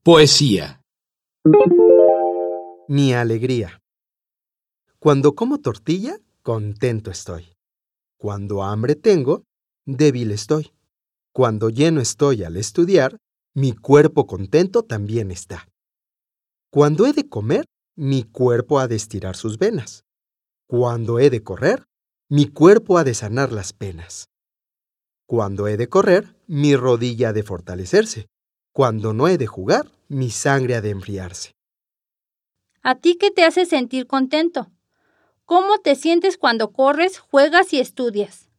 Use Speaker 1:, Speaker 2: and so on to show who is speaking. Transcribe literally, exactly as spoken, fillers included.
Speaker 1: Poesía.
Speaker 2: Mi alegría. Cuando como tortilla, contento estoy. Cuando hambre tengo, débil estoy. Cuando lleno estoy al estudiar, mi cuerpo contento también está. Cuando he de comer, mi cuerpo ha de estirar sus venas. Cuando he de correr, mi cuerpo ha de sanar las penas. Cuando he de correr, mi rodilla ha de fortalecerse. Cuando no he de jugar, mi sangre ha de enfriarse.
Speaker 3: ¿A ti qué te hace sentir contento? ¿Cómo te sientes cuando corres, juegas y estudias?